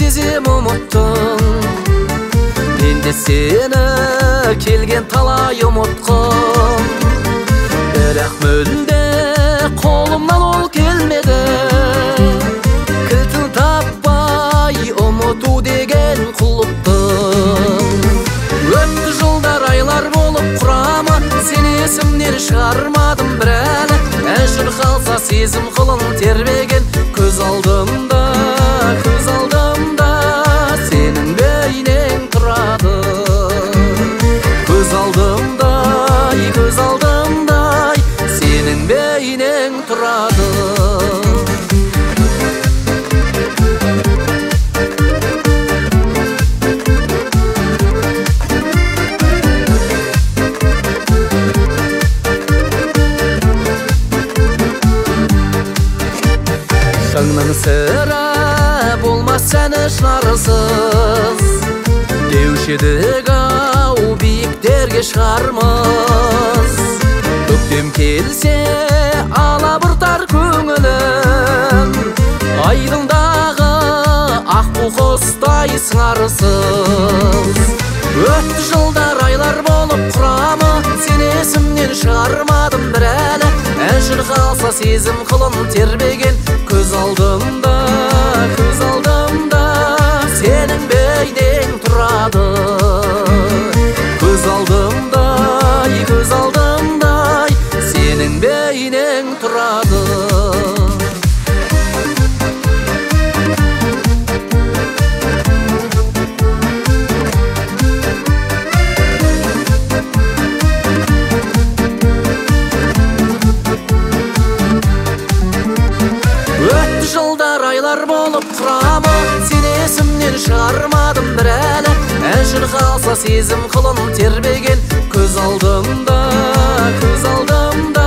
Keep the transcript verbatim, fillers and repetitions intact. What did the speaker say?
сезім ұмыттың. Мен де сені келген талай ұмытқым, бірақ мүлде қолымнан ол келмеді. Кілтін таппай ұмыту деген құлыптың. Өтті жылдар айлар болып құрамы, сен есімнен шығармадым бір әлі. Әжір қалса сезім қылын тербеген, көз алдымда, көз алдымда сенің бейнең тұрады. Көз алдымдай, көз алдымдай сенің бейнең тұрады. Шыңның сірі болмас сәні шынарсыз, деуші едік ау биіктерге шығармыз. Көктем келсе алабұртар көңілім, айдындағы аққу құстай сыңарсыз. Өтті жылдар айлар болып құрамы, сен есімнен шығармадым бір әлі. Әжір қалса сезім қылын тербеген, көз алдымда, көз алдымда сенің бейнең тұрады. Көз алдымдай, көз алдымдай сенің бейнең тұрады. Өтті жылдар айлар болып құрамы, сен есімнен шығармадым бір әлі. Әжір қалса сезім қылын тербеген, көз алдымда, көз алдымда